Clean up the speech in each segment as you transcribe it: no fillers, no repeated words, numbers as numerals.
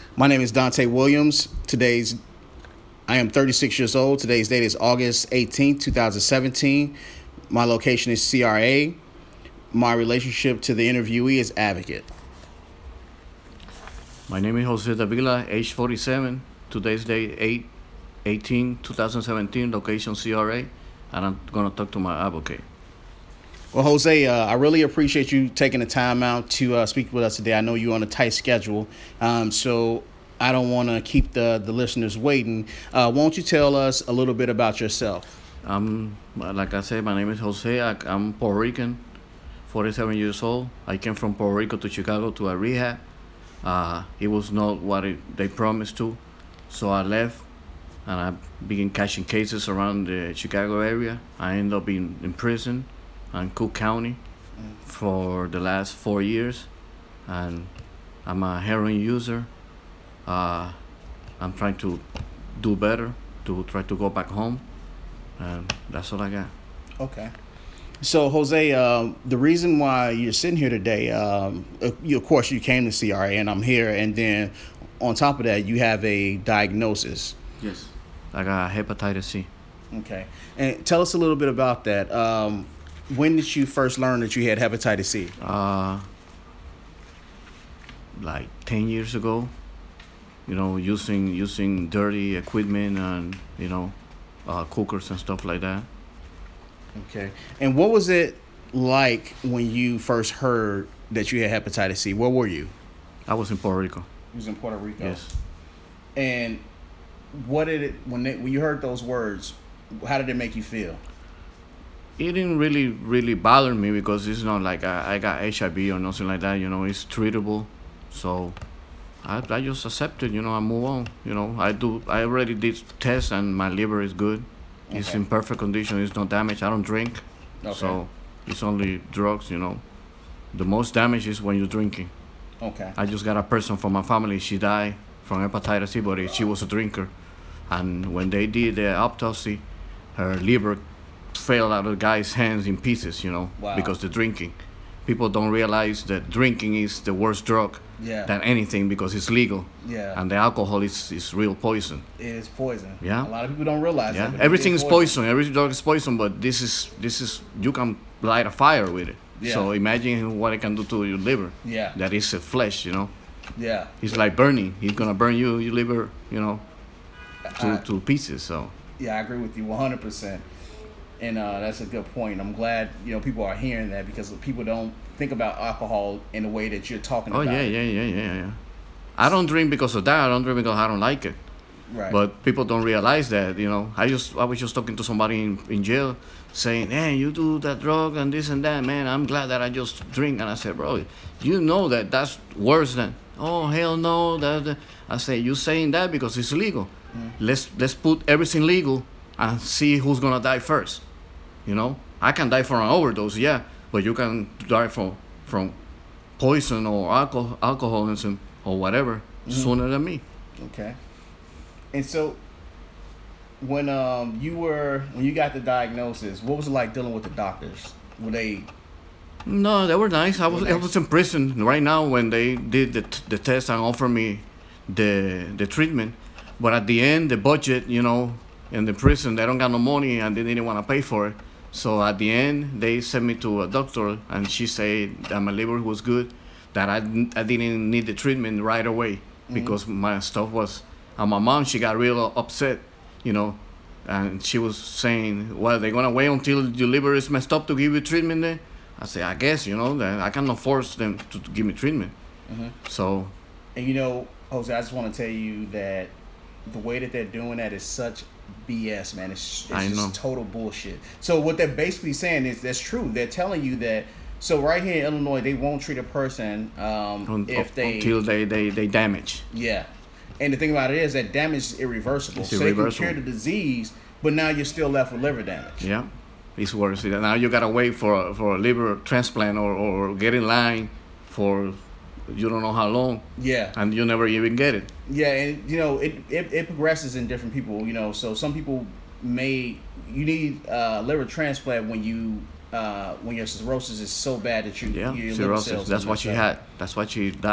My name is Dante Williams. I am 36 years old. Today's date is August 18th, 2017. My location is CRA. My relationship to the interviewee is advocate. My name is Jose Davila, age 47. Today's date 8/18/2017, location CRA, and I'm going to talk to my advocate. Well, Jose, I really appreciate you taking the time out to speak with us today. I know you're on a tight schedule, so I don't want to keep the listeners waiting. Won't you tell us a little bit about yourself? Like I said, my name is Jose. I'm Puerto Rican, 47 years old. I came from Puerto Rico to Chicago to a rehab. It was not what they promised to, so I left and I began catching cases around the Chicago area. I ended up in prison in Cook County for the last 4 years, and I'm a heroin user. I'm trying to do better to try to go back home, and that's all I got. Okay. So, Jose, the reason why you're sitting here today, of course, you came to CRA, and I'm here, and then on top of that, you have a diagnosis. Yes. I got hepatitis C. Okay. And tell us a little bit about that. When did you first learn that you had hepatitis C? Like 10 years ago, using dirty equipment and cookers and stuff like that. Okay. And what was it like when you first heard that you had hepatitis C? Where were you? I was in Puerto Rico. You was in Puerto Rico. Yes. And what did it when you heard those words? How did it make you feel? It didn't really bother me because it's not like I got HIV or nothing like that. It's treatable, so I just accept it. I move on. I already did tests and my liver is good. Okay. It's in perfect condition. It's not damaged. I don't drink, so it's only drugs. The most damage is when you're drinking. Okay. I just got a person from my family. She died from hepatitis C, but she was a drinker, and when they did the autopsy, her liver fell out of the guy's hands in pieces, Wow. because the drinking. People don't realize that drinking is the worst drug than anything because it's legal. Yeah. And the alcohol is real poison. It is poison. Yeah. A lot of people don't realize that. Yeah. Everything is poison. Every drug is poison, but this is you can light a fire with it. Yeah. So imagine what it can do to your liver. Yeah. That is a flesh, Yeah. It's like burning. He's gonna burn your liver, to pieces. So. Yeah, I agree with you 100%. And that's a good point. I'm glad people are hearing that because people don't think about alcohol in the way that you're talking about. Oh yeah. I don't drink because of that. I don't drink because I don't like it. Right. But people don't realize that. I was just talking to somebody in jail, saying, "Hey, you do that drug and this and that, man. I'm glad that I just drink." And I said, "Bro, you know that's worse than." Oh hell no! I say you saying that because it's legal. Let's put everything legal and see who's gonna die first. I can die from an overdose, but you can die from poison or alcoholism or whatever sooner than me. Okay. And so, when you got the diagnosis, what was it like dealing with the doctors? Were they? No, they were nice. I was in prison right now when they did the test and offered me the treatment, but at the end the budget, in the prison they don't got no money and they didn't want to pay for it. So at the end, they sent me to a doctor, and she said that my liver was good, that I didn't need the treatment right away because my stuff was. And my mom, she got real upset, and she was saying, "Well, they're gonna wait until your liver is messed up to give you treatment." Then I said, "I guess, that I cannot force them to give me treatment." So. And Jose, I just want to tell you that the way that they're doing that is such BS, man. It's just total bullshit. So what they're basically saying is that's true. They're telling you that. So right here in Illinois, they won't treat a person if they until they damage. Yeah, and the thing about it is that damage is irreversible. It's so irreversible. they can cure the disease, but now you're still left with liver damage. Yeah, it's worse. Now you gotta wait for a liver transplant or get in line for. You don't know how long. Yeah. And you never even get it. Yeah, and it progresses in different people. So some people you need liver transplant when your cirrhosis is so bad that your liver cirrhosis. cells. That's what she had. That's why she died.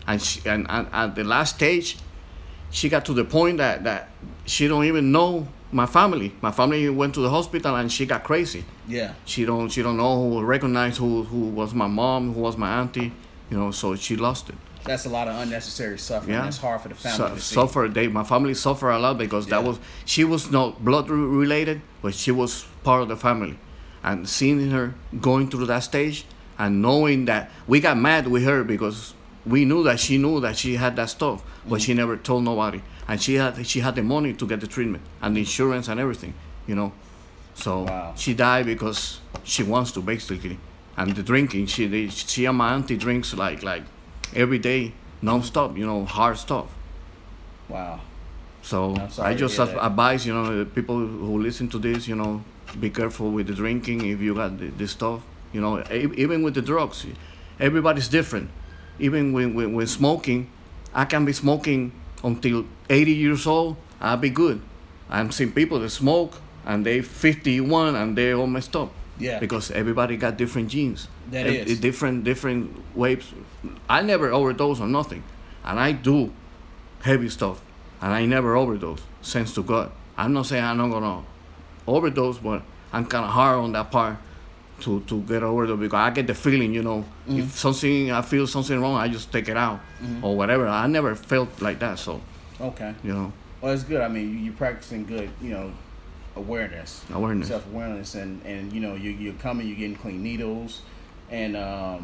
and at the last stage, she got to the point that she don't even know my family. My family went to the hospital and she got crazy. Yeah. She don't know recognize who was my mom, who was my auntie, so she lost it. That's a lot of unnecessary suffering. Yeah. It's hard for the family to see. My family suffered a lot because she was not blood related, but she was part of the family. And seeing her going through that stage and knowing that we got mad with her because we knew that she had that stuff, but she never told nobody. And she had the money to get the treatment and the insurance and everything, So she died because she wants to, basically. And the drinking, she and my auntie drinks like every day, non-stop, hard stuff. Wow. So I just advise, the people who listen to this, be careful with the drinking if you got this stuff. Even with the drugs, everybody's different. Even when smoking, I can be smoking until 80 years old, I'll be good. I'm seeing people that smoke and they 51 and they're all messed up. Yeah. Because everybody got different genes. That is. Different waves. I never overdose on nothing. And I do heavy stuff. And I never overdose, thanks to God. I'm not saying I'm not going to overdose, but I'm kind of hard on that part to get overdose because I get the feeling, if I feel something wrong, I just take it out or whatever. I never felt like that, so. Okay. Well, it's good. I mean, you're practicing good, awareness, self-awareness, and you're coming, you're getting clean needles, and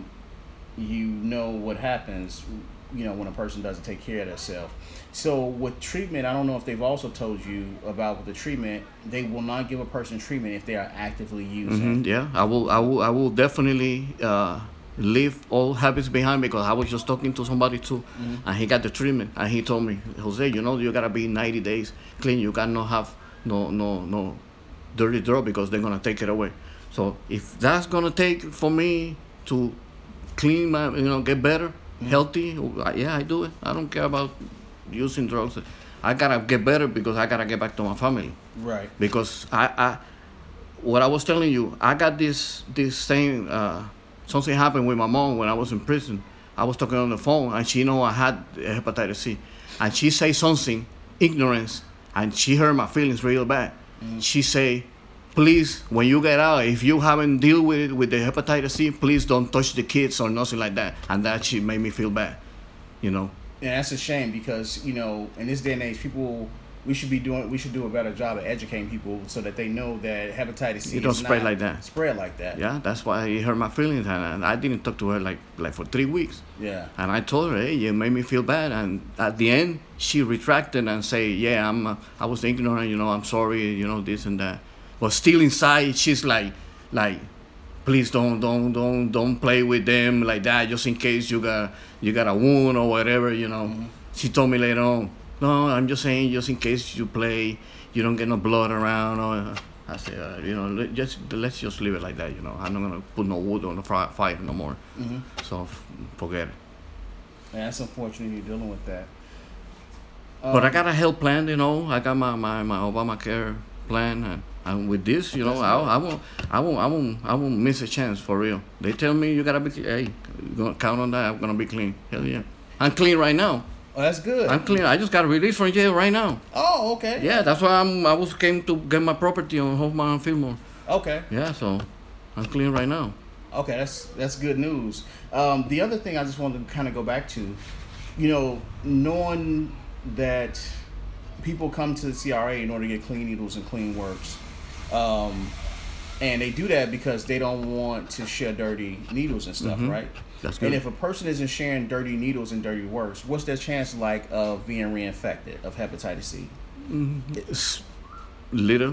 what happens, when a person doesn't take care of themselves. So with treatment, I don't know if they've also told you about the treatment. They will not give a person treatment if they are actively using. Yeah, I will definitely leave all habits behind because I was just talking to somebody too, and he got the treatment, and he told me, Jose, you gotta be 90 days clean. You cannot have no dirty drug because they're gonna take it away. So if that's gonna take for me to clean my, get better, healthy, yeah, I do it. I don't care about using drugs. I gotta get better because I gotta get back to my family. Right. Because what I was telling you, I got this same something happened with my mom when I was in prison. I was talking on the phone and she I had hepatitis C, and she say something ignorance, and she hurt my feelings real bad. She say, please, when you get out, if you haven't dealt with it with the hepatitis C, please don't touch the kids or nothing like that. And that shit made me feel bad, Yeah, that's a shame because, in this day and age, we should do a better job of educating people so that they know that hepatitis C don't spread like that. Spread like that. Yeah, that's why it hurt my feelings, and I didn't talk to her like for 3 weeks. Yeah. And I told her, hey, you made me feel bad, and at the end she retracted and say, yeah, I was ignorant, I'm sorry, this and that. But still inside, she's like, please don't play with them like that, just in case you got a wound or whatever, She told me later on, no, I'm just saying, just in case you play, you don't get no blood around. Or I said, let's just leave it like that. I'm not gonna put no wood on the fire no more. So forget it. Yeah, that's unfortunate you're dealing with that. But I got a health plan. I got my Obamacare plan, and with this, I won't miss a chance for real. They tell me you gotta be, hey, you're gonna count on that. I'm gonna be clean. Hell yeah, I'm clean right now. Oh, that's good. I'm clean. I just got released from jail right now. Oh, okay. Yeah, that's why I came to get my property on Hoffman and Fillmore. Okay. Yeah, so I'm clean right now. Okay, that's good news. The other thing I just wanted to kind of go back to, knowing that people come to the CRA in order to get clean needles and clean works, and they do that because they don't want to share dirty needles and stuff, right? That's good. And if a person isn't sharing dirty needles and dirty works, what's their chance like of being reinfected of hepatitis C? It's little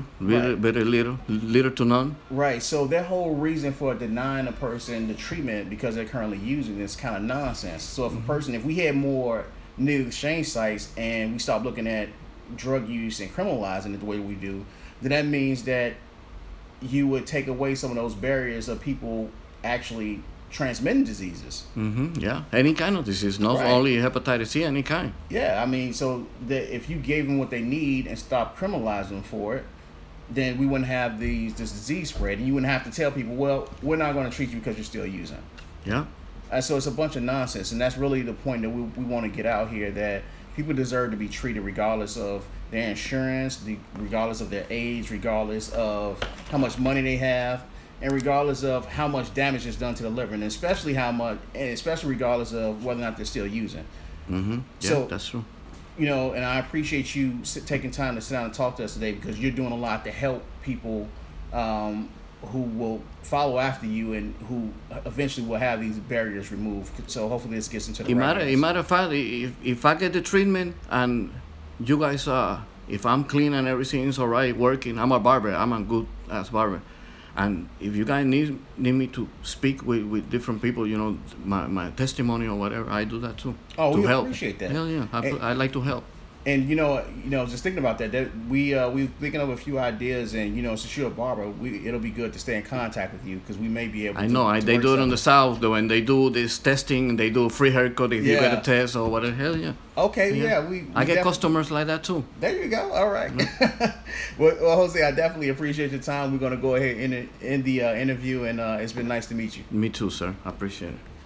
to none. Right. So their whole reason for denying a person the treatment because they're currently using is kind of nonsense. So if we had more needle exchange sites and we stop looking at drug use and criminalizing it the way we do, then that means that you would take away some of those barriers of people actually transmitting diseases. Yeah, any kind of disease, not only hepatitis C, any kind. Yeah, I mean, so that if you gave them what they need and stopped criminalizing them for it, then we wouldn't have this disease spread, and you wouldn't have to tell people, well, we're not going to treat you because you're still using. Yeah. So it's a bunch of nonsense, and that's really the point that we want to get out here, that people deserve to be treated regardless of their insurance, regardless of their age, regardless of how much money they have, and regardless of how much damage is done to the liver, and especially regardless of whether or not they're still using. Mm-hmm. Yeah, so, that's true. And I appreciate you taking time to sit down and talk to us today, because you're doing a lot to help people who will follow after you and who eventually will have these barriers removed. So hopefully this gets into the right hands. Matter of fact, if I get the treatment and you guys, if I'm clean and everything is all right, working, I'm a barber. I'm a good ass barber. And if you guys need me to speak with different people, my testimony or whatever, I do that too. Oh, we help. Appreciate that. Hell yeah, I like to help. And just thinking about that we thinking of a few ideas, and since you're a barber, it'll be good to stay in contact with you, because we may be able. I know they do it in the South though, and they do this testing. They do a free haircut if you get a test or whatever. Hell yeah. Okay, yeah, I get customers like that too. There you go. All right. Well, Jose, I definitely appreciate your time. We're gonna go ahead and end the interview, and it's been nice to meet you. Me too, sir. I appreciate it.